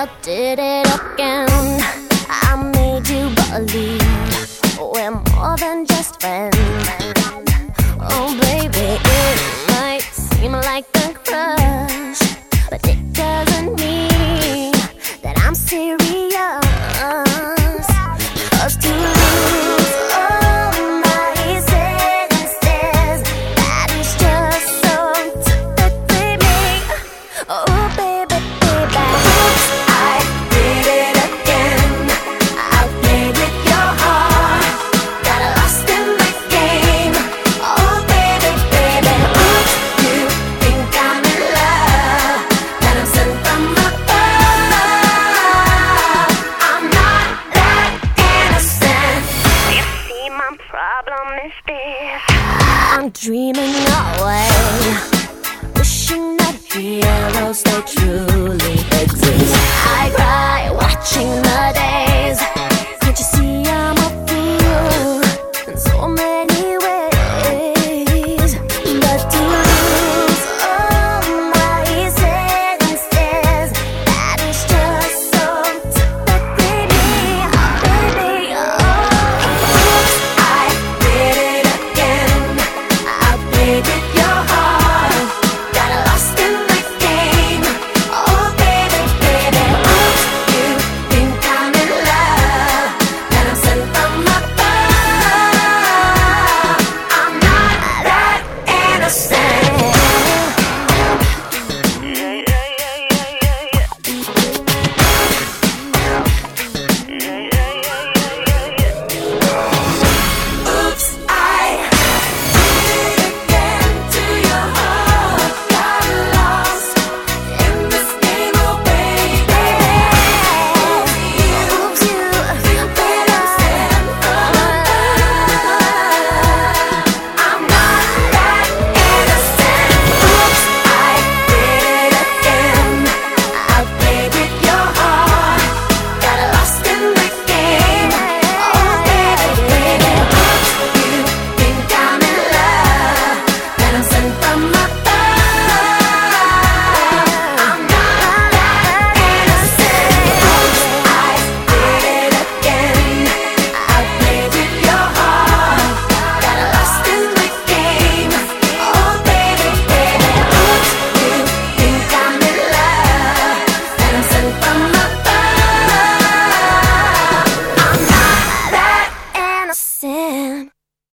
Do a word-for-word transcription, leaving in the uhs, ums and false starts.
I did it again. I made you believe we're more than just friends. Oh baby, it might seem like a crush, but it doesn't mean that I'm serious. 'Cause to lose all my senses, that is just so typically me. Oh baby, baby, oops, I did it again. I played with your heart, got lost in the game. Oh baby, baby, oops, you think I'm in love, that I'm sent from above. I'm not that innocent. You see, my problem is this: I'm dreaming away, wishing that heroes they truly exist. I cry watching the day